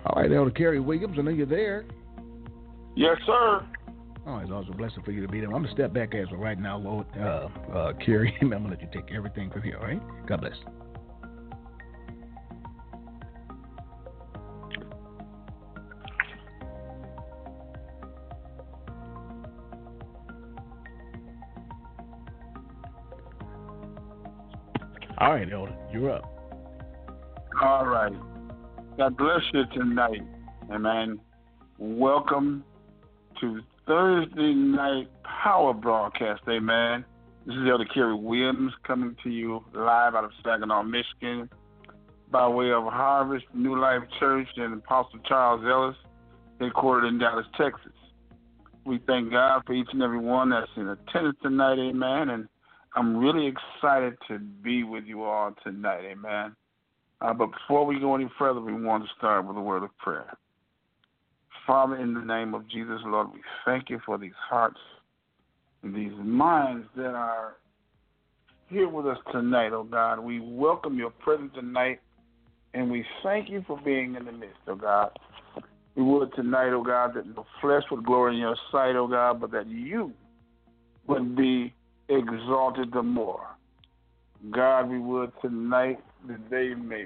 All right, Elder Kerry Williams, I know you're there. Yes, sir. Oh, it's always a blessing for you to be there. I'm going to step back as of right now, Lord Kerry. I'm going to let you take everything from here, all right? God bless. All right, Elder, you're up. All right. God bless you tonight. Amen. Welcome to Thursday night power broadcast. Amen. This is Elder Kerry Williams coming to you live out of Saginaw, Michigan, by way of Harvest New Life Church and Apostle Charles Ellis, headquartered in Dallas, Texas. We thank God for each and every one that's in attendance tonight. Amen. And I'm really excited to be with you all tonight. Amen. But before we go any further, we want to start with a word of prayer. Father, in the name of Jesus, Lord, we thank you for these hearts and these minds that are here with us tonight, oh God. We welcome your presence tonight, and we thank you for being in the midst, oh God. We would tonight, oh God, that the flesh would glory in your sight, oh God, but that you would be exalted the more. God, we would tonight that they may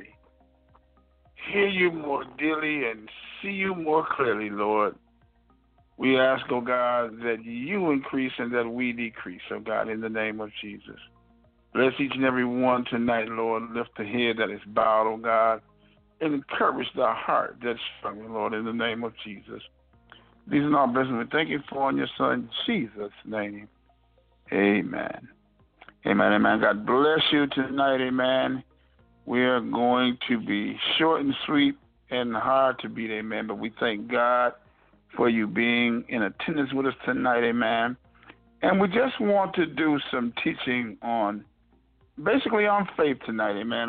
hear you more dearly and see you more clearly, Lord. We ask, oh God, that you increase and that we decrease, oh God, in the name of Jesus. Bless each and every one tonight, Lord. Lift the head that is bowed, oh God, and encourage the heart that's struggling, Lord, in the name of Jesus. These are all blessings we thank you for in your Son, Jesus' name. Amen. Amen, amen. God bless you tonight, amen. We are going to be short and sweet and hard to beat, amen. But we thank God for you being in attendance with us tonight, amen. And we just want to do some teaching basically on faith tonight, amen.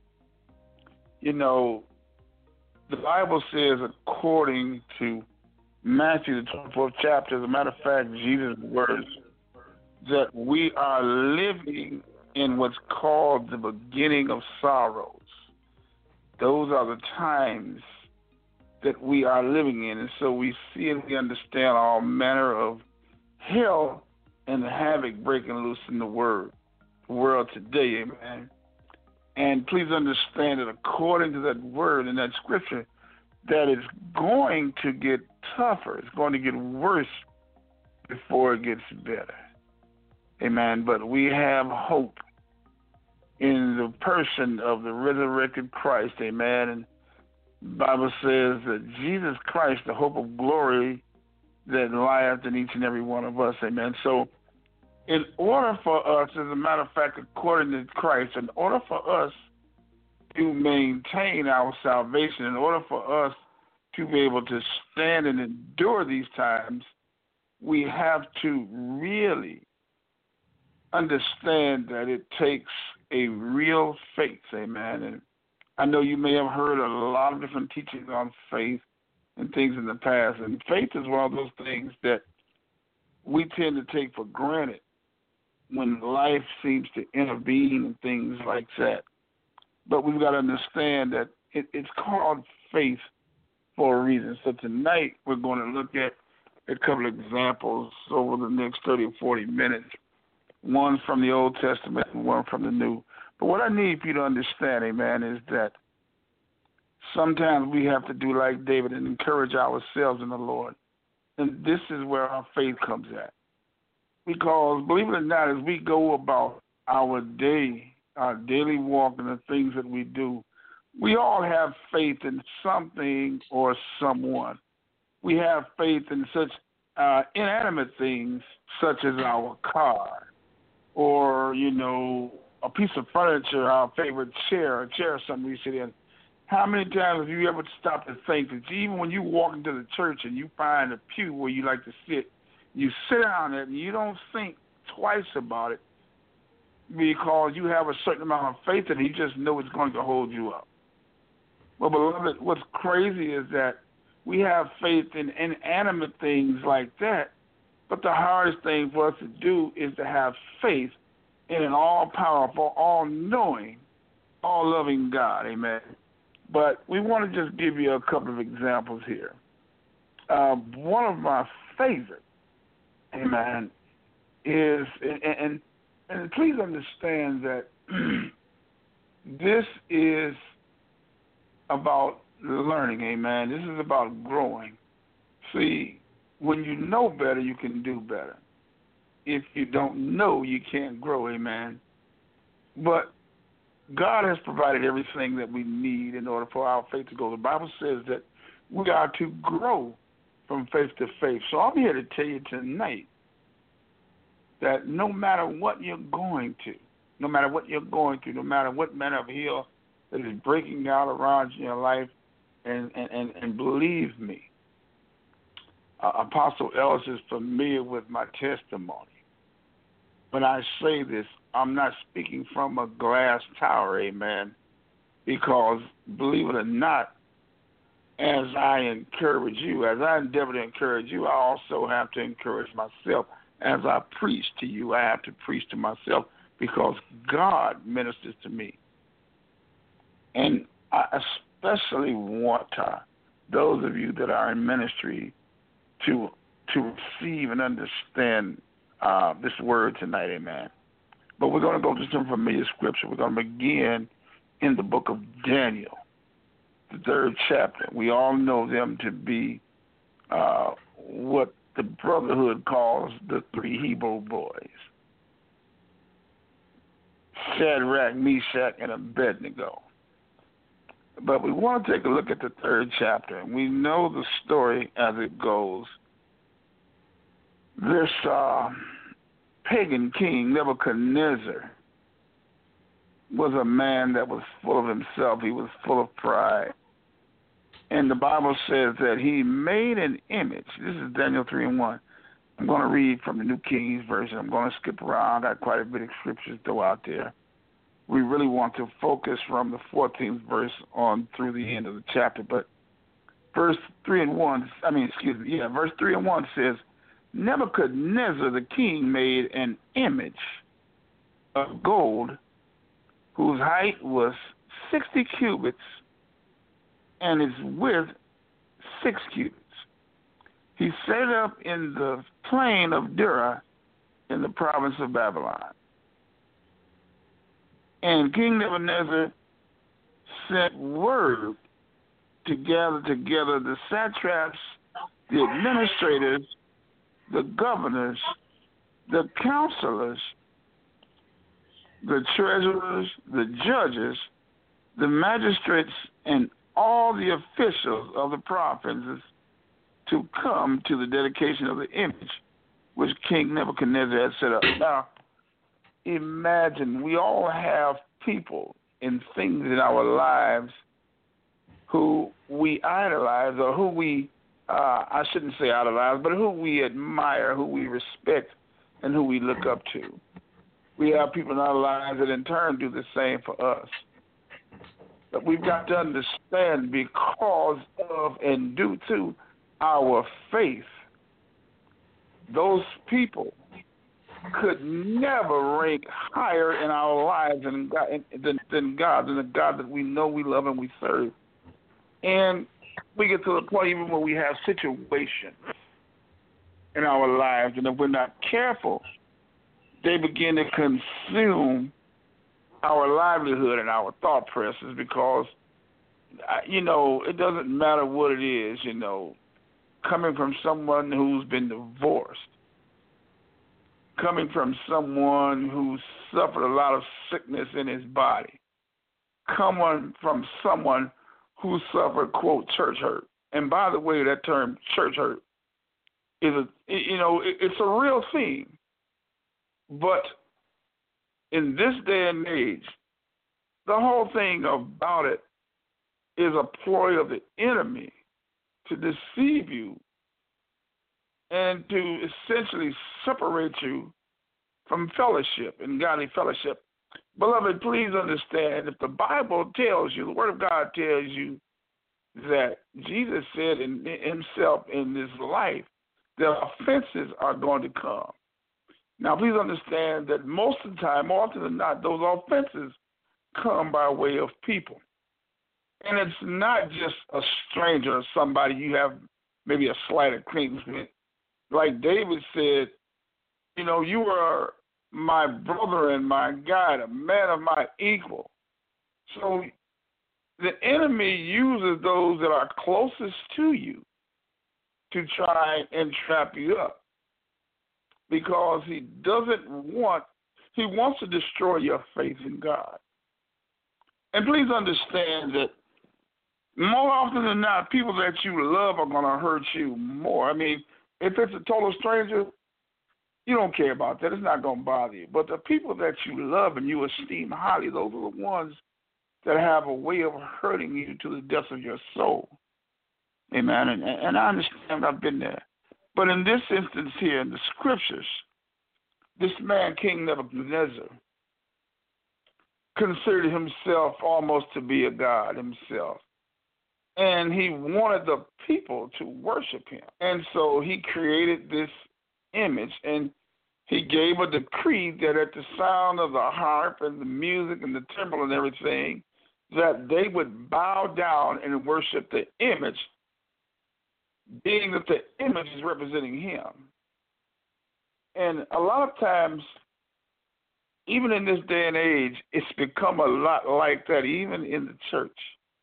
The Bible says, according to Matthew, the 24th chapter, as a matter of fact, Jesus' words, that we are living in what's called the beginning of sorrows. Those are the times that we are living in. And so we see and we understand all manner of hell and havoc breaking loose in the world today, amen. And please understand that according to that word and that scripture, that it's going to get tougher. It's going to get worse before it gets better. Amen. But we have hope in the person of the resurrected Christ. Amen. And the Bible says that Jesus Christ, the hope of glory that lieth in each and every one of us. Amen. So in order for us, as a matter of fact, according to Christ, in order for us to maintain our salvation, in order for us to be able to stand and endure these times, we have to really understand that it takes a real faith, amen. And I know you may have heard a lot of different teachings on faith and things in the past, and faith is one of those things that we tend to take for granted when life seems to intervene and things like that. But we've got to understand that it's called faith for a reason. So tonight we're going to look at a couple of examples over the next 30 or 40 minutes. One from the Old Testament and one from the New. But what I need for you to understand, amen, is that sometimes we have to do like David and encourage ourselves in the Lord. And this is where our faith comes at. Because, believe it or not, as we go about our day, our daily walk and the things that we do, we all have faith in something or someone. We have faith in such inanimate things such as our car, or, a piece of furniture, our favorite chair, a chair or something we sit in. How many times have you ever stopped to think that even when you walk into the church and you find a pew where you like to sit, you sit down there and you don't think twice about it because you have a certain amount of faith and you just know it's going to hold you up. Well, beloved, what's crazy is that we have faith in inanimate things like that, but the hardest thing for us to do is to have faith in an all-powerful, all-knowing, all-loving God, amen. But we want to just give you a couple of examples here. One of my favorite, amen, is, and please understand that this is about learning, amen. This is about growing. See, when you know better, you can do better. If you don't know, you can't grow, amen. But God has provided everything that we need in order for our faith to grow. The Bible says that we are to grow from faith to faith. So I'm here to tell you tonight that no matter what you're going to, no matter what you're going through, no matter what manner of hell that is breaking out around your life, and believe me, Apostle Ellis is familiar with my testimony. When I say this, I'm not speaking from a glass tower, amen, because believe it or not, as I encourage you, as I endeavor to encourage you, I also have to encourage myself. As I preach to you, I have to preach to myself because God ministers to me. And I especially want those of you that are in ministry to receive and understand this word tonight, amen. But we're going to go to some familiar scripture. We're going to begin in the book of Daniel, the 3rd chapter. We all know them to be what the Brotherhood calls the 3 Hebrew boys, Shadrach, Meshach, and Abednego. But we want to take a look at the 3rd chapter, and we know the story as it goes. This pagan king, Nebuchadnezzar, was a man that was full of himself. He was full of pride. And the Bible says that he made an image. This is Daniel 3:1. I'm going to read from the New King James Version. I'm going to skip around. I got quite a bit of scriptures though out there. We really want to focus from the 14th verse on through the end of the chapter. But verse 3 and 1 says, Nebuchadnezzar the king made an image of gold whose height was 60 cubits and its width 6 cubits. He set it up in the plain of Dura in the province of Babylon. And King Nebuchadnezzar sent word to gather together the satraps, the administrators, the governors, the counselors, the treasurers, the judges, the magistrates, and all the officials of the provinces to come to the dedication of the image which King Nebuchadnezzar had set up. Now, imagine we all have people and things in our lives who we idolize or who we, I shouldn't say idolize, but who we admire, who we respect, and who we look up to. We have people in our lives that in turn do the same for us. But we've got to understand because of and due to our faith, those people could never rank higher in our lives than God, than the God that we know, we love, and we serve. And we get to the point even when we have situations in our lives, and if we're not careful, they begin to consume our livelihood and our thought processes because, it doesn't matter what it is, coming from someone who's been divorced, coming from someone who suffered a lot of sickness in his body, coming from someone who suffered, quote, church hurt. And by the way, that term church hurt is it's a real thing. But in this day and age, the whole thing about it is a ploy of the enemy to deceive you and to essentially separate you from fellowship and godly fellowship. Beloved, please understand, if the Bible tells you, the Word of God tells you that Jesus said in himself in this life, that offenses are going to come. Now, please understand that most of the time, more often than not, those offenses come by way of people. And it's not just a stranger or somebody you have maybe a slight acquaintance with. Like David said, you know, you are my brother and my guide, a man of my equal. So the enemy uses those that are closest to you to try and trap you up because he wants to destroy your faith in God. And please understand that more often than not, people that you love are going to hurt you more. I mean, if it's a total stranger, you don't care about that. It's not going to bother you. But the people that you love and you esteem highly, those are the ones that have a way of hurting you to the depths of your soul. Amen. And I understand I've been there. But in this instance here in the scriptures, this man, King Nebuchadnezzar, considered himself almost to be a god himself. And he wanted the people to worship him. And so he created this image, and he gave a decree that at the sound of the harp and the music and the temple and everything, that they would bow down and worship the image, being that the image is representing him. And a lot of times, even in this day and age, it's become a lot like that, even in the church.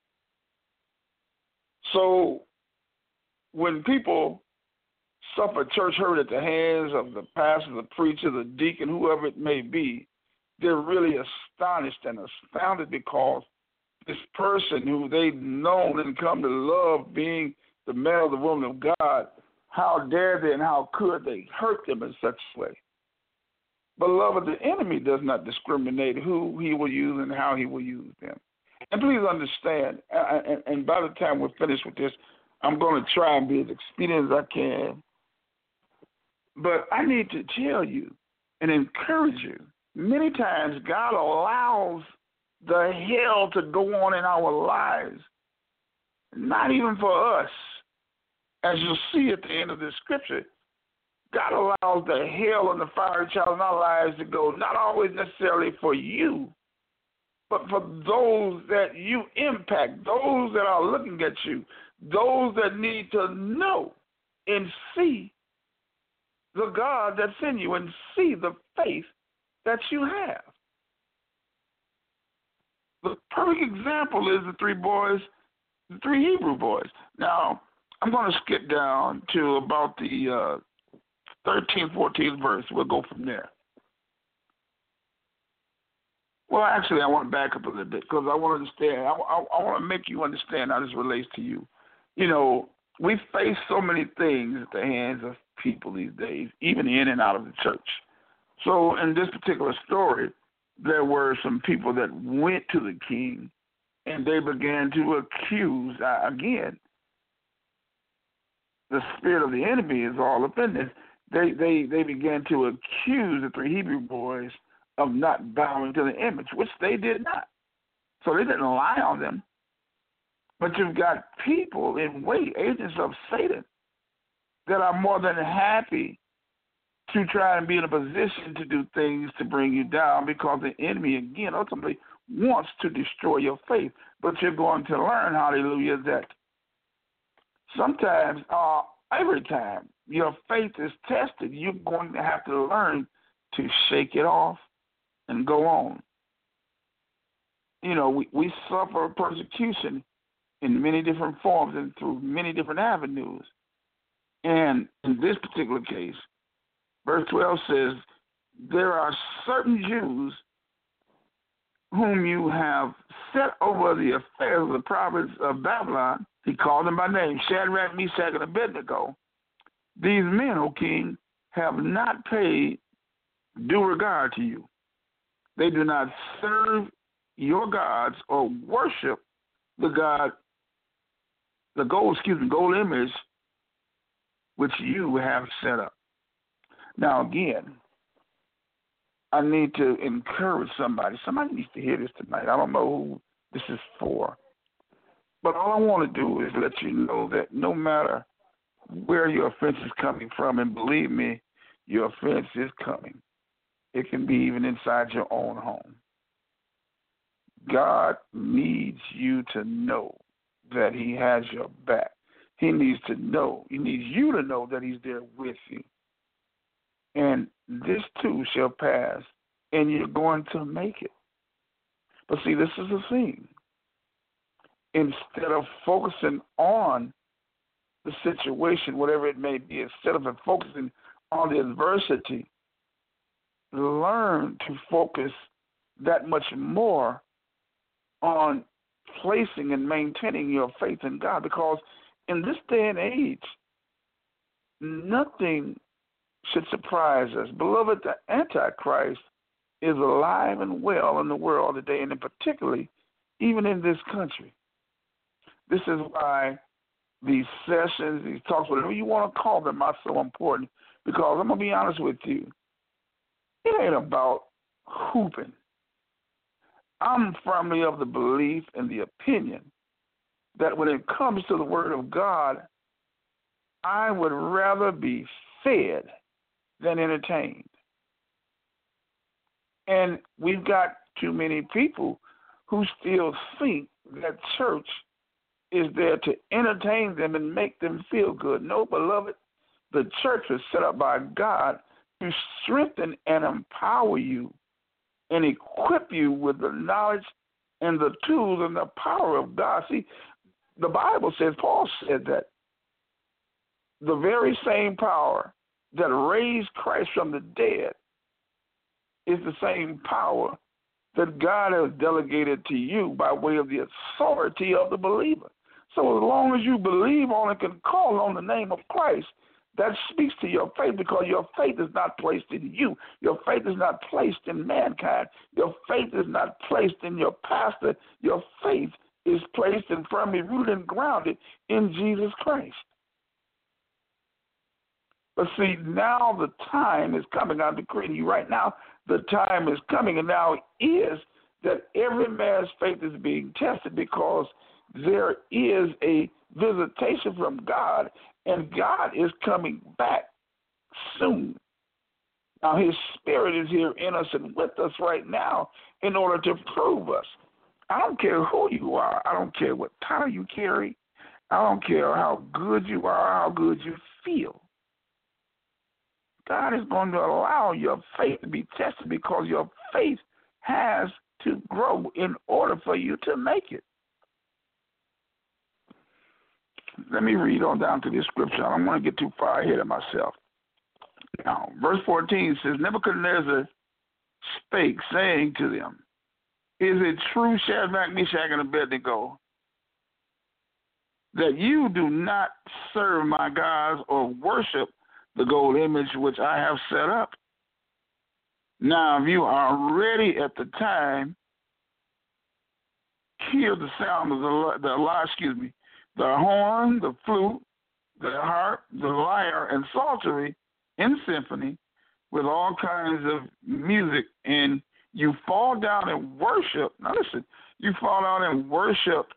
So when people suffer church hurt at the hands of the pastor, the preacher, the deacon, whoever it may be, they're really astonished and astounded because this person who they've known and come to love being the man or the woman of God, how dare they and how could they hurt them in such a way? Beloved, the enemy does not discriminate who he will use and how he will use them. And please understand, and by the time we're finished with this, I'm going to try and be as expedient as I can. But I need to tell you and encourage you, many times God allows the hell to go on in our lives, not even for us. As you'll see at the end of this scripture, God allows the hell and the fiery trial in our lives to go, not always necessarily for you, but for those that you impact, those that are looking at you, those that need to know and see the God that's in you and see the faith that you have. The perfect example is the three Hebrew boys. Now, I'm going to skip down to about the 13th, 14th verse. We'll go from there. Well, actually, I want to back up a little bit because I want to understand. I want to make you understand how this relates to you. You know, we face so many things at the hands of people these days, even in and out of the church. So in this particular story, there were some people that went to the king, and they began to accuse, again, the spirit of the enemy is all up in this. They began to accuse the three Hebrew boys of not bowing to the image, which they did not. So they didn't lie on them. But you've got people in agents of Satan, that are more than happy to try and be in a position to do things to bring you down because the enemy, again, ultimately wants to destroy your faith. But you're going to learn, hallelujah, that sometimes, every time your faith is tested, you're going to have to learn to shake it off and go on. You know, we suffer persecution in many different forms and through many different avenues. And in this particular case, verse 12 says, there are certain Jews whom you have set over the affairs of the province of Babylon. He called them by name, Shadrach, Meshach, and Abednego. These men, O king, have not paid due regard to you. They do not serve your gods or worship the gold image which you have set up. Now, again, I need to encourage somebody. Somebody needs to hear this tonight. I don't know who this is for. But all I want to do is let you know that no matter where your offense is coming from, and believe me, your offense is coming. It can be even inside your own home. God needs you to know that he has your back. He needs you to know that he's there with you. And this too shall pass, and you're going to make it. But see, this is the thing. Instead of focusing on the situation, whatever it may be, instead of focusing on the adversity, learn to focus that much more on placing and maintaining your faith in God. Because in this day and age, nothing should surprise us. Beloved, the Antichrist is alive and well in the world today, and particularly even in this country. This is why these sessions, these talks, whatever you want to call them, are so important. Because I'm going to be honest with you, it ain't about hooping. I'm firmly of the belief and the opinion that when it comes to the Word of God, I would rather be fed than entertained. And we've got too many people who still think that church is there to entertain them and make them feel good. No, beloved, the church was set up by God to strengthen and empower you and equip you with the knowledge and the tools and the power of God. See, the Bible says, Paul said that the very same power that raised Christ from the dead is the same power that God has delegated to you by way of the authority of the believer. So as long as you believe on and can call on the name of Christ, that speaks to your faith, because your faith is not placed in you. Your faith is not placed in mankind. Your faith is not placed in your pastor. Your faith is placed and firmly rooted and grounded in Jesus Christ. But see, now the time is coming. I'm decreeing you right now, the time is coming, and now is that every man's faith is being tested, because there is a visitation from God, and God is coming back soon. Now, his spirit is here in us and with us right now in order to prove us. I don't care who you are. I don't care what title you carry. I don't care how good you are, how good you feel. God is going to allow your faith to be tested, because your faith has to grow in order for you to make it. Let me read on down to this scripture. I don't want to get too far ahead of myself. Now, verse 14 says, Nebuchadnezzar spake, saying to them, Is it true, Shadrach, Meshach, and Abednego, that you do not serve my gods or worship the gold image which I have set up? Now, if you are ready at the time, hear the sound of the horn, the flute, the harp, the lyre, and psaltery in symphony with all kinds of music, and you fall down and worship. Now listen, you fall down and worship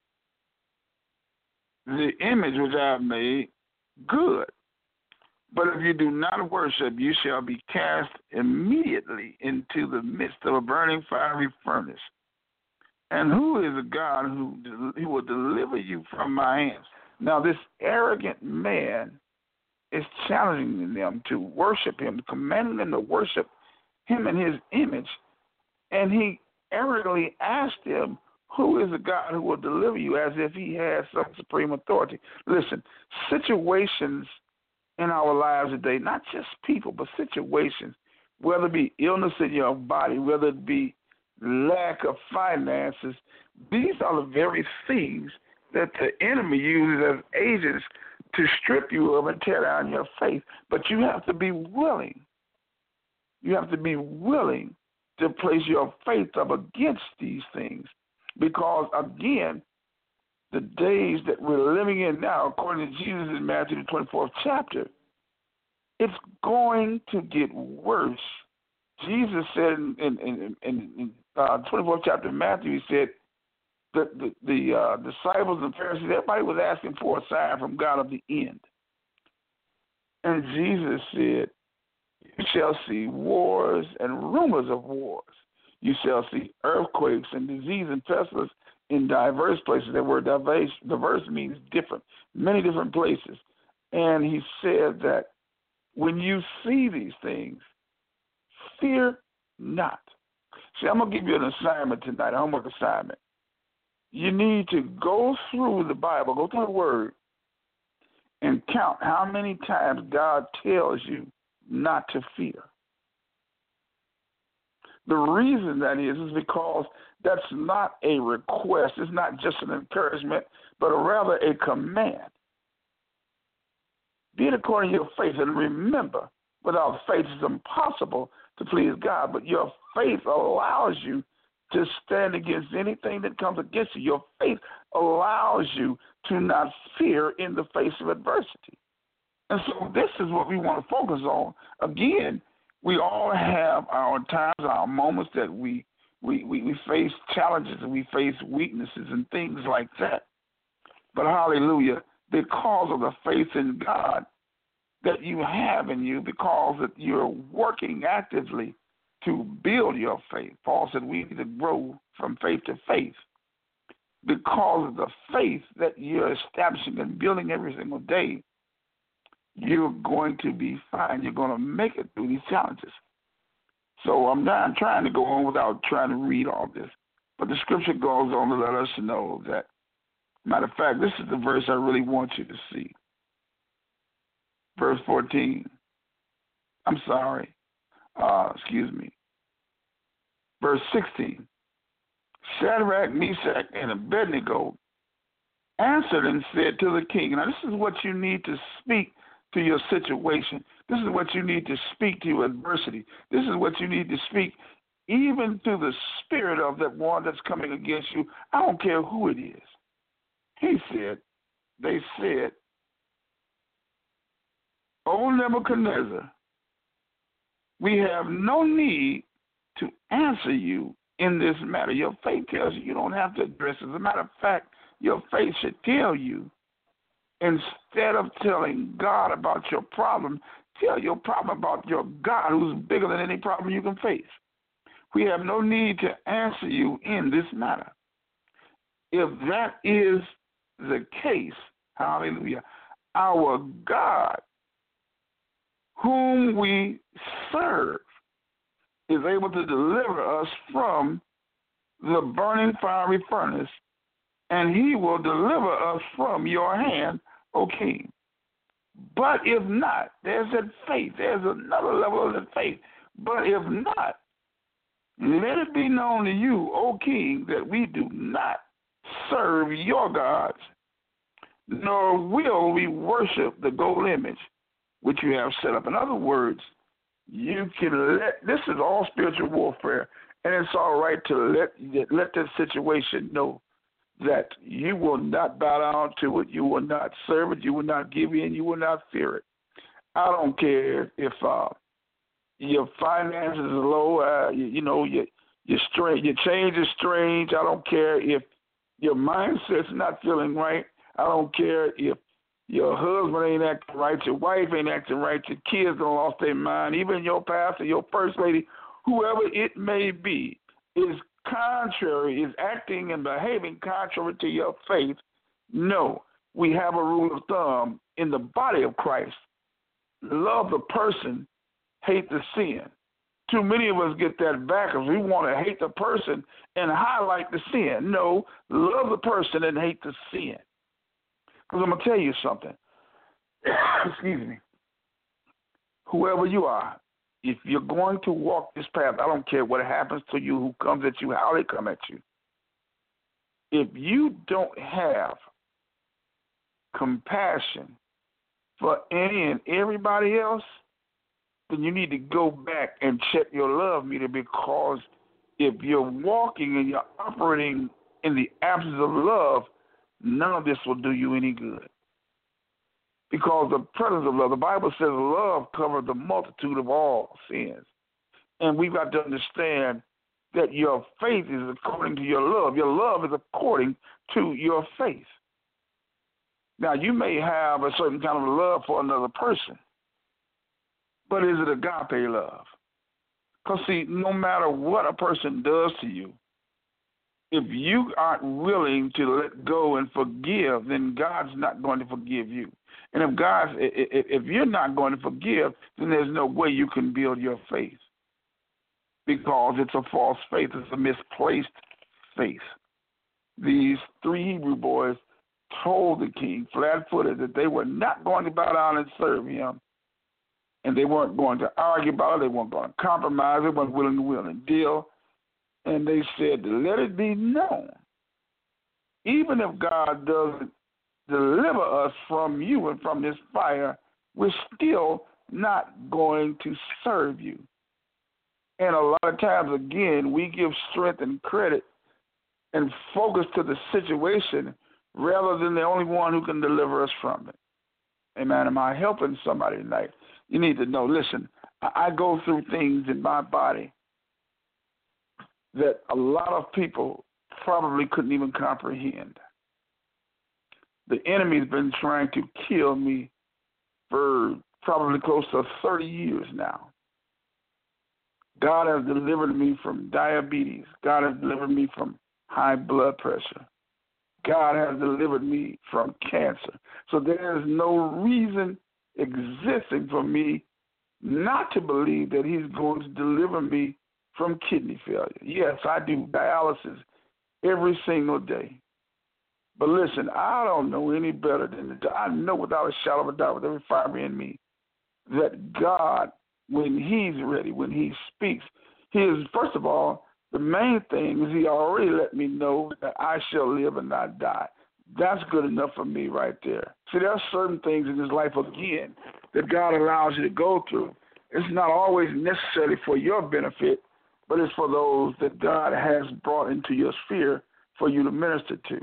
the image which I have made, good. But if you do not worship, you shall be cast immediately into the midst of a burning fiery furnace. And who is a God who will deliver you from my hands? Now, this arrogant man is challenging them to worship him, commanding them to worship him in his image. And he arrogantly asked them, who is a God who will deliver you, as if he has some supreme authority? Listen, situations in our lives today, not just people, but situations, whether it be illness in your body, whether it be lack of finances, these are the very things that the enemy uses as agents to strip you of and tear down your faith. But you have to be willing. You have to be willing to place your faith up against these things. Because, again, the days that we're living in now, according to Jesus in Matthew the 24th chapter, it's going to get worse. Jesus said in 24th chapter of Matthew, he said that the disciples and Pharisees, everybody was asking for a sign from God of the end. And Jesus said, you shall see wars and rumors of wars. You shall see earthquakes and disease and pestilence in diverse places. That word diverse means different, many different places. And he said that when you see these things, fear not. See, I'm going to give you an assignment tonight, a homework assignment. You need to go through the Bible, go through the Word, and count how many times God tells you not to fear. The reason that is because that's not a request. It's not just an encouragement, but rather a command. Be it according to your faith. And remember, without faith it's impossible to please God, but your faith allows you to stand against anything that comes against you. Your faith allows you to not fear in the face of adversity. And so this is what we want to focus on. Again, we all have our times, our moments that we face challenges and we face weaknesses and things like that. But hallelujah, because of the faith in God that you have in you, because that you're working actively to build your faith. Paul said we need to grow from faith to faith. Because of the faith that you're establishing and building every single day, you're going to be fine. You're going to make it through these challenges. So I'm trying to go on without trying to read all this. But the scripture goes on to let us know that, matter of fact, this is the verse I really want you to see. Verse 14. I'm sorry. Excuse me. Verse 16. Shadrach, Meshach, and Abednego answered and said to the king. Now, this is what you need to speak to your situation. This is what you need to speak to your adversity. This is what you need to speak even to the spirit of that one that's coming against you. I don't care who it is. They said, O Nebuchadnezzar, we have no need to answer you in this matter. Your faith tells you don't have to address it. As a matter of fact, your faith should tell you, instead of telling God about your problem, tell your problem about your God who's bigger than any problem you can face. We have no need to answer you in this matter. If that is the case, hallelujah, our God, whom we serve, is able to deliver us from the burning fiery furnace, and he will deliver us from your hand, O king. But if not, there's that faith. There's another level of that faith. But if not, let it be known to you, O king, that we do not serve your gods, nor will we worship the gold image which you have set up. In other words, you can this is all spiritual warfare, and it's all right to let that situation know that you will not bow down to it, you will not serve it, you will not give in, you will not fear it. I don't care if your finances are low, your change is strange. I don't care if your mindset's not feeling right. I don't care if your husband ain't acting right, your wife ain't acting right, your kids done lost their mind, even your pastor, your first lady, whoever it may be, is acting and behaving contrary to your faith. No, we have a rule of thumb in the body of Christ. Love the person, hate the sin. Too many of us get that backwards. We want to hate the person and highlight the sin. No, love the person and hate the sin. Because I'm going to tell you something. Excuse me. Whoever you are, if you're going to walk this path, I don't care what happens to you, who comes at you, how they come at you. If you don't have compassion for any and everybody else, then you need to go back and check your love meter, because if you're walking and you're operating in the absence of love, none of this will do you any good. Because the presence of love, the Bible says love covers the multitude of all sins. And we've got to understand that your faith is according to your love. Your love is according to your faith. Now, you may have a certain kind of love for another person, but is it agape love? Because, see, no matter what a person does to you, if you aren't willing to let go and forgive, then God's not going to forgive you. And if you're not going to forgive, then there's no way you can build your faith, because it's a false faith. It's a misplaced faith. These 3 Hebrew boys told the king flat-footed that they were not going to bow down and serve him, and they weren't going to argue about it. They weren't going to compromise. They weren't willing to will and deal. And they said, let it be known, even if God doesn't deliver us from you and from this fire, we're still not going to serve you. And a lot of times, again, we give strength and credit and focus to the situation rather than the only one who can deliver us from it. Amen. Am I helping somebody tonight? You need to know, listen, I go through things in my body that a lot of people probably couldn't even comprehend. The enemy's been trying to kill me for probably close to 30 years now. God has delivered me from diabetes. God has delivered me from high blood pressure. God has delivered me from cancer. So there is no reason existing for me not to believe that he's going to deliver me from kidney failure. Yes, I do dialysis every single day. But listen, I don't know any better than I know without a shadow of a doubt with every fiber in me that God, when he's ready, when he speaks, he is, first of all, the main thing is he already let me know that I shall live and not die. That's good enough for me right there. See, there are certain things in this life, again, that God allows you to go through. It's not always necessarily for your benefit, but it's for those that God has brought into your sphere for you to minister to.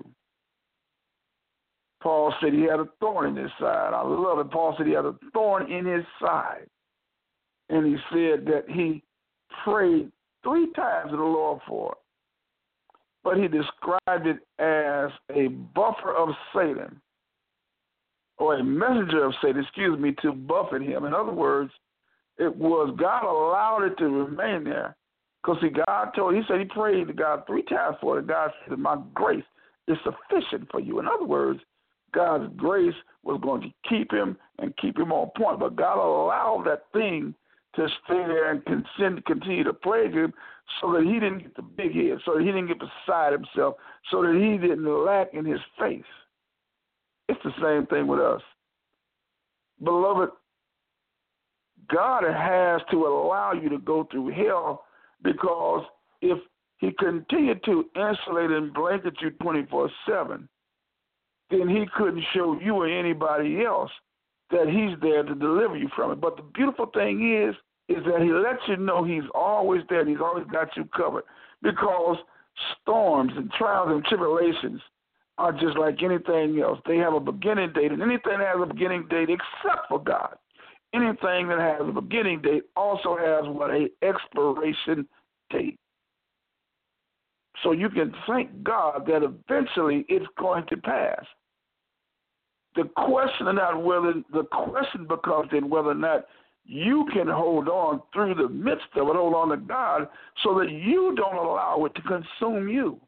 Paul said he had a thorn in his side. I love it. Paul said he had a thorn in his side. And he said that he prayed 3 times to the Lord for it. But he described it as a buffer of Satan, or a messenger of Satan, to buffet him. In other words, it was God allowed it to remain there. Because, see, God he said he prayed to God 3 times for it. God said, my grace is sufficient for you. In other words, God's grace was going to keep him and keep him on point. But God allowed that thing to stay there and continue to plague him so that he didn't get the big head, so that he didn't get beside himself, so that he didn't lack in his faith. It's the same thing with us. Beloved, God has to allow you to go through hell, because if he continued to insulate and blanket you 24/7, then he couldn't show you or anybody else that he's there to deliver you from it. But the beautiful thing is that he lets you know he's always there and he's always got you covered, because storms and trials and tribulations are just like anything else. They have a beginning date, and anything that has a beginning date except for God, anything that has a beginning date also has an expiration date. So you can thank God that eventually it's going to pass. The question becomes then whether or not you can hold on through the midst of it, hold on to God, so that you don't allow it to consume you.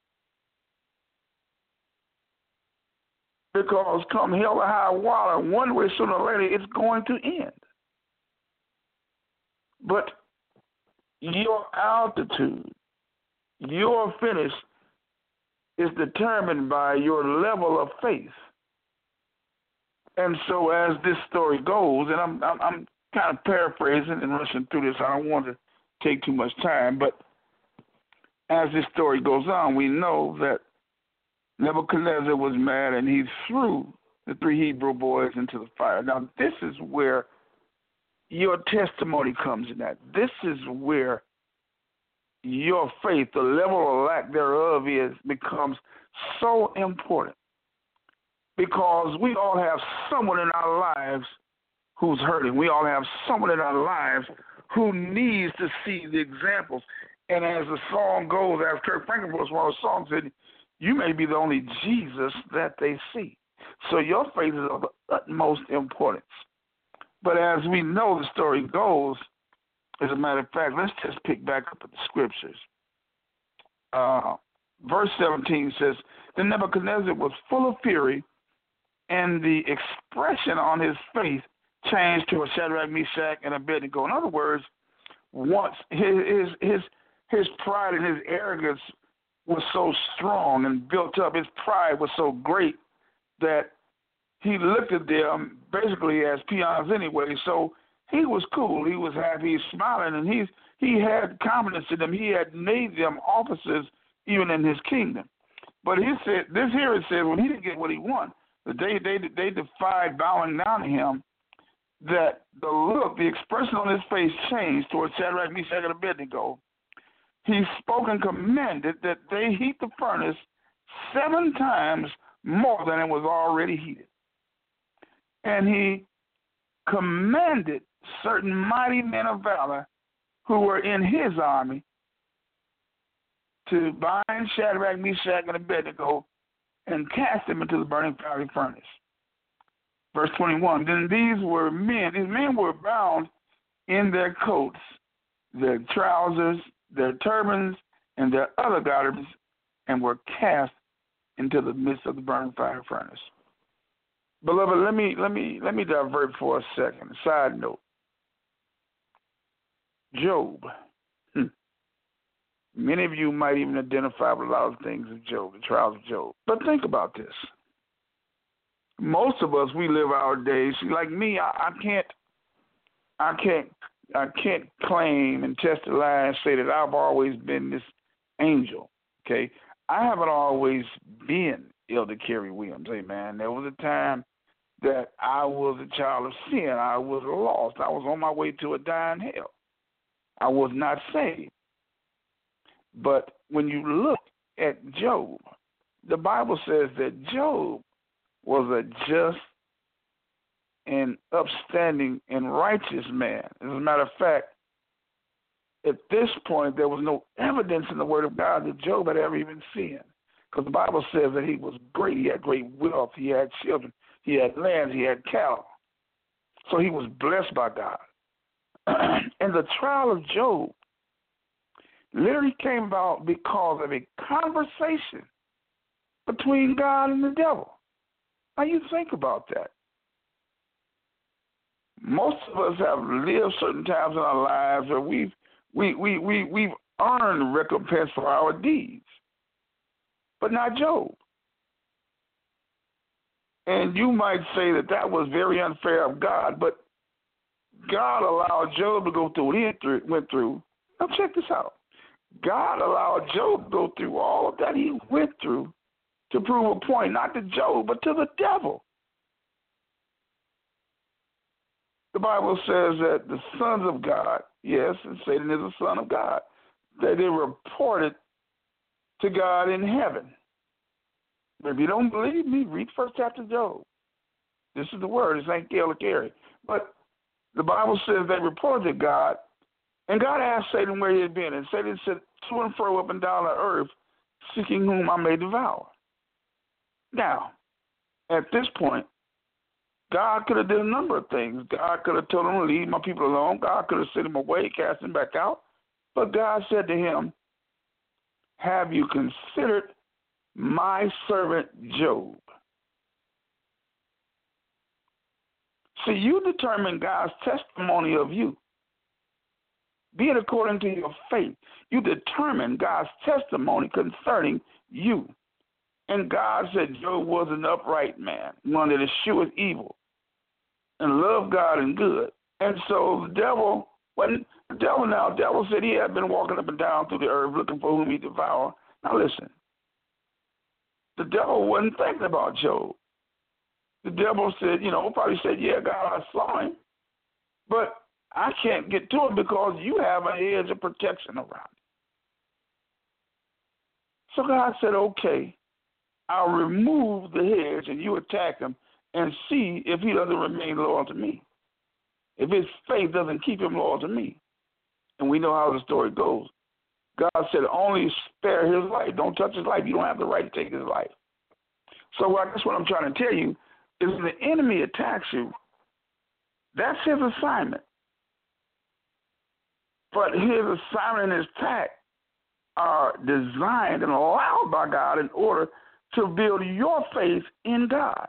Because come hell or high water, one way sooner or later it's going to end. But your altitude, your finish, is determined by your level of faith. And so as this story goes, and I'm kind of paraphrasing and rushing through this, I don't want to take too much time, but as this story goes on, we know that Nebuchadnezzar was mad and he threw the 3 Hebrew boys into the fire. Now, this is where your testimony comes in at. This is where your faith, the level or lack thereof, becomes so important. Because we all have someone in our lives who's hurting. We all have someone in our lives who needs to see the examples. And as the song goes, as Kirk Franklin was one of the songs said, you may be the only Jesus that they see. So your faith is of the utmost importance. But as we know the story goes, As a matter of fact, let's just pick back up at the scriptures. Verse 17 says, Then Nebuchadnezzar was full of fury, and the expression on his face changed to a Shadrach, Meshach, and Abednego. In other words, once his pride and his arrogance was so strong and built up, his pride was so great that he looked at them basically as peons anyway. So he was cool, he was happy, he's smiling, and he had confidence in them. He had made them officers even in his kingdom. But he said, this here it says, when he didn't get what he wanted, they defied bowing down to him, that the expression on his face changed towards Shadrach, Meshach, and Abednego. He spoke and commanded that they heat the furnace 7 times more than it was already heated. And he commanded certain mighty men of valor who were in his army to bind Shadrach, Meshach, and Abednego and cast them into the burning fiery furnace. Verse 21, then these men were bound in their coats, their trousers, their turbans, and their other garments, and were cast into the midst of the burning fiery furnace. Beloved, let me divert for a second. Side note. Job. Many of you might even identify with a lot of things of Job, the trials of Job. But think about this. Most of us, we live our days. Like me, I can't claim and testify and say that I've always been this angel. Okay, I haven't always been Elder Kerry Williams. Amen. There was a time that I was a child of sin. I was lost. I was on my way to a dying hell. I was not saved. But when you look at Job, the Bible says that Job was a just and upstanding and righteous man. As a matter of fact, at this point, there was no evidence in the Word of God that Job had ever even sinned. Because the Bible says that he was great. He had great wealth. He had children. He had lands. He had cattle. So he was blessed by God. And the trial of Job literally came about because of a conversation between God and the devil. Now you think about that. Most of us have lived certain times in our lives where we've earned recompense for our deeds, but not Job. And you might say that that was very unfair of God, but God allowed Job to go through what he went through. Now check this out. God allowed Job to go through all of that he went through to prove a point, not to Job, but to the devil. The Bible says that the sons of God, yes, and Satan is a son of God, that they reported to God in heaven. If you don't believe me, read first chapter of Job. This is the word. It's ain't Elder Kerry. But the Bible says they reported to God, and God asked Satan where he had been, and Satan said, to and fro up and down the earth, seeking whom I may devour. Now, at this point, God could have done a number of things. God could have told him to leave my people alone. God could have sent him away, cast him back out. But God said to him, have you considered my servant Job? See, you determine God's testimony of you. Be it according to your faith. You determine God's testimony concerning you. And God said Job was an upright man, one that escheweth evil and loved God and good. And so the devil said he had been walking up and down through the earth looking for whom he devour. Now listen, the devil wasn't thinking about Job. The devil said, probably said, yeah, God, I saw him, but I can't get to it because you have an edge of protection around it. So God said, okay, I'll remove the hedge and you attack him and see if he doesn't remain loyal to me. If his faith doesn't keep him loyal to me. And we know how the story goes. God said, only spare his life. Don't touch his life. You don't have the right to take his life. So I guess what I'm trying to tell you is when the enemy attacks you, that's his assignment. But his assignment and his task are designed and allowed by God in order to build your faith in God.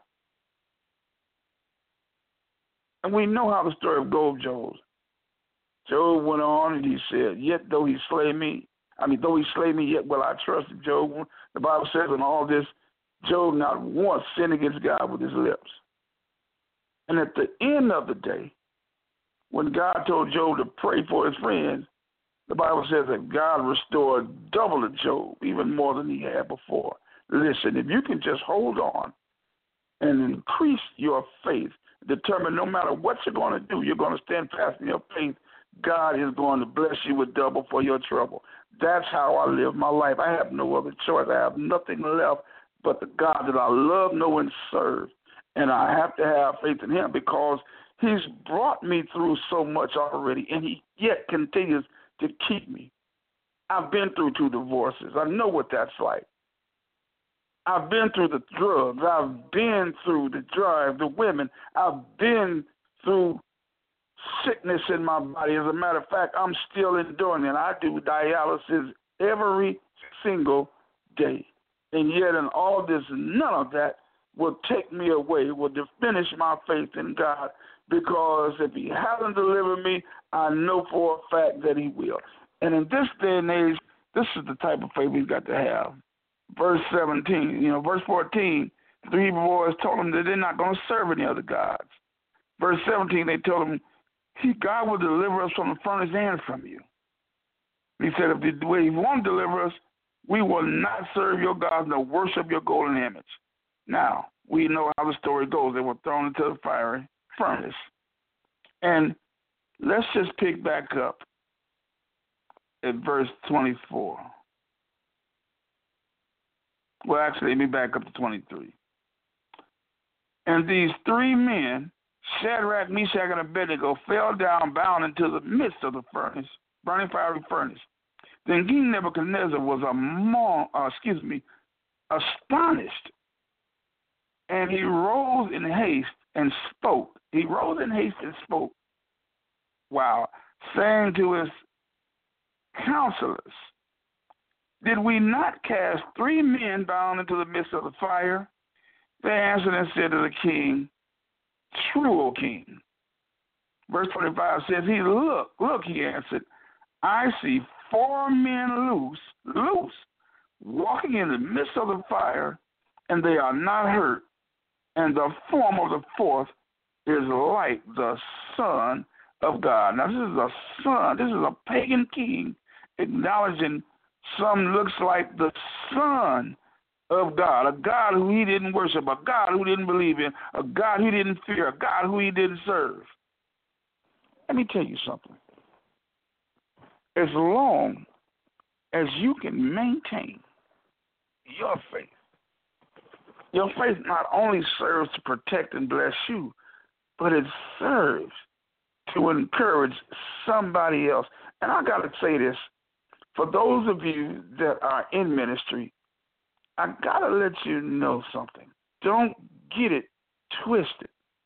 And we know how the story of Job. Job went on and he said, yet though he slay me, yet will I trust in Job. The Bible says in all this, Job not once sinned against God with his lips. And at the end of the day, when God told Job to pray for his friends, the Bible says that God restored double to Job, even more than he had before. Listen, if you can just hold on and increase your faith, determine no matter what you're going to do, you're going to stand fast in your faith, God is going to bless you with double for your trouble. That's how I live my life. I have no other choice. I have nothing left but the God that I love, know, and serve. And I have to have faith in him because he's brought me through so much already, and he yet continues to keep me. I've been through 2 divorces. I know what that's like. I've been through the drugs. I've been through the drive, the women. I've been through sickness in my body. As a matter of fact, I'm still enduring it. I do dialysis every single day. And yet in all this, none of that will take me away, will diminish my faith in God, because if he hasn't delivered me, I know for a fact that he will. And in this day and age, this is the type of faith we've got to have. Verse 17, verse 14, the Hebrew boys told them that they're not going to serve any other gods. Verse 17, they told him, God will deliver us from the furnace and from you. He said, if the way he won't deliver us, we will not serve your gods nor worship your golden image. Now, we know how the story goes. They were thrown into the fiery furnace. And let's just pick back up at verse 24. Well, actually, let me back up to 23. And these 3 men, Shadrach, Meshach, and Abednego, fell down bound into the midst of the furnace, burning fiery furnace. Then King Nebuchadnezzar was astonished, and he rose in haste and spoke. Wow, saying to his counselors, did we not cast 3 men bound into the midst of the fire? They answered and said to the king, true, O king. Verse 25 says, look, he answered, I see 4 men loose, walking in the midst of the fire, and they are not hurt. And the form of the 4th is like the Son of God. Now, this is a son. This is a pagan king acknowledging some looks like the Son of God, a God who he didn't worship, a God who didn't believe in, a God who didn't fear, a God who he didn't serve. Let me tell you something. As long as you can maintain your faith not only serves to protect and bless you, but it serves to encourage somebody else. And I got to say this, for those of you that are in ministry, I got to let you know something. Don't get it twisted.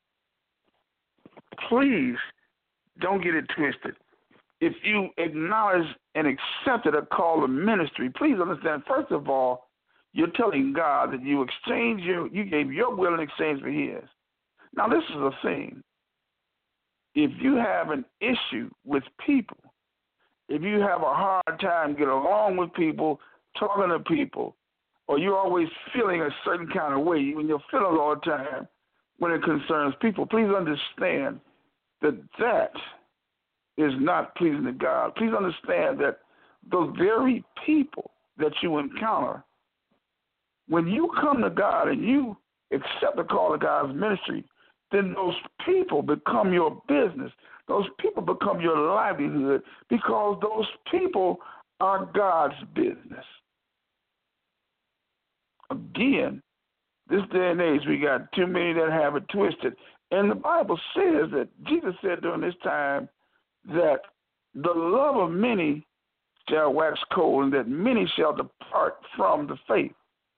Please don't get it twisted. If you acknowledge and accepted a call to ministry, please understand, first of all, you're telling God that you gave your will in exchange for his. Now, this is a thing. If you have an issue with people, if you have a hard time getting along with people, talking to people, or you're always feeling a certain kind of way when you're feeling all the time when it concerns people, please understand that is not pleasing to God. Please understand that the very people that you encounter, when you come to God and you accept the call of God's ministry, then those people become your business. Those people become your livelihood because those people are God's business. Again, this day and age, we got too many that have it twisted. And the Bible says that Jesus said during this time that the love of many shall wax cold and that many shall depart from the faith.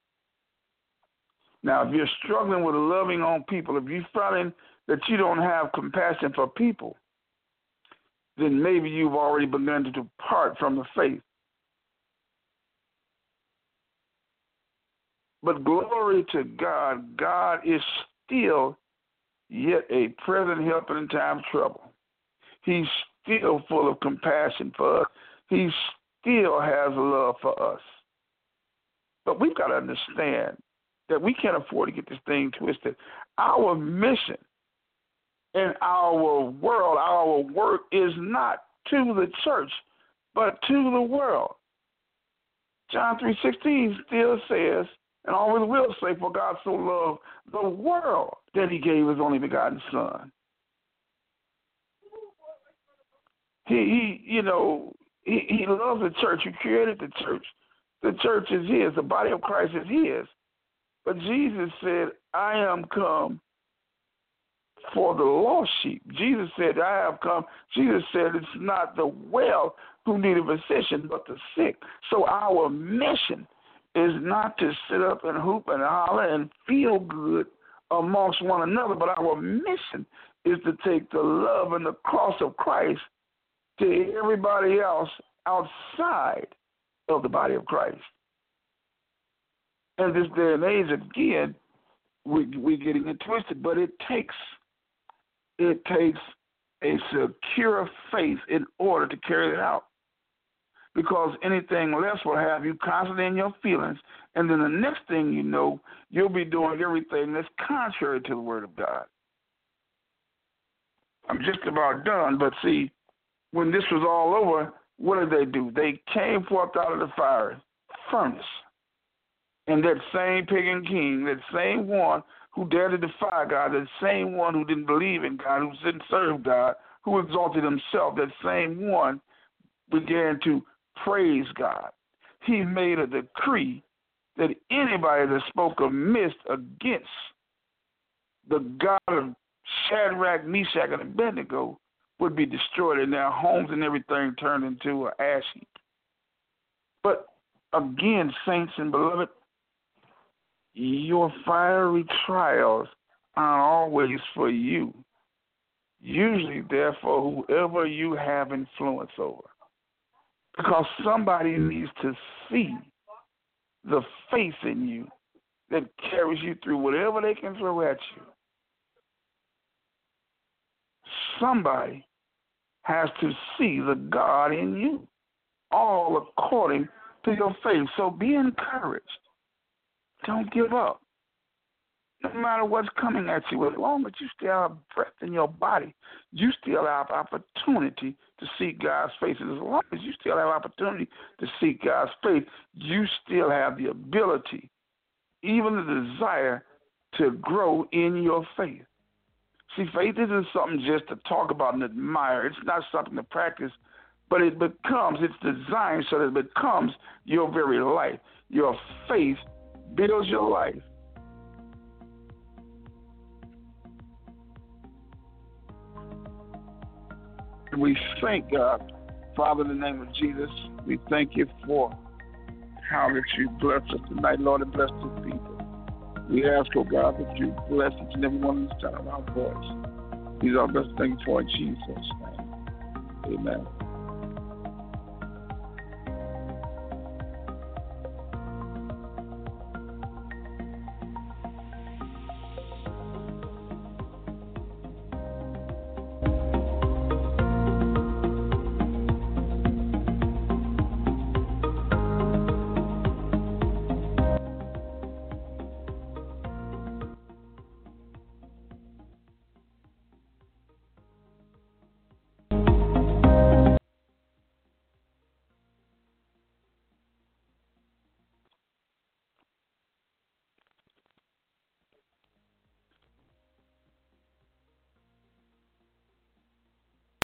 Now, if you're struggling with loving on people, if you're finding that you don't have compassion for people, then maybe you've already begun to depart from the faith. But glory to God, God is still yet a present help in time of trouble. He's still full of compassion for us. He still has love for us. But we've got to understand that we can't afford to get this thing twisted. Our mission in our world, our work is not to the church, but to the world. John 3:16 still says, and always will say, for God so loved the world that he gave his only begotten Son. He loves the church. He created the church. The church is his. The body of Christ is his. But Jesus said, I am come for the lost sheep. Jesus said, I have come. Jesus said, it's not the well who need a physician, but the sick. So our mission is not to sit up and hoop and holler and feel good amongst one another, but our mission is to take the love and the cross of Christ to everybody else outside of the body of Christ. And this day and age, again, we're getting it twisted, but it takes a secure faith in order to carry it out. Because anything less will have you constantly in your feelings, and then the next thing you know, you'll be doing everything that's contrary to the Word of God. I'm just about done, but see, when this was all over, what did they do? They came forth out of the fire furnace. And that same pagan king, that same one who dared to defy God, that same one who didn't believe in God, who didn't serve God, who exalted himself, that same one began to praise God. He made a decree that anybody that spoke amiss against the God of Shadrach, Meshach, and Abednego would be destroyed, and their homes and everything turned into an ash heap. But again, saints and beloved, your fiery trials aren't always for you. Usually, they're for whoever you have influence over. Because somebody needs to see the faith in you that carries you through whatever they can throw at you. Somebody has to see the God in you, all according to your faith. So be encouraged. Don't give up. No matter what's coming at you, as long as you still have breath in your body, you still have opportunity to seek God's face. And as long as you still have opportunity to seek God's face, you still have the ability, even the desire, to grow in your faith. See, faith isn't something just to talk about and admire. It's not something to practice, but it's designed so that it becomes your very life. Your faith builds your life. We thank God, Father, in the name of Jesus. We thank you for how that you bless us tonight, Lord, and bless the people. We ask, oh God, that you bless each and every one of this time of our voice. These are our best things for in Jesus' name. Amen.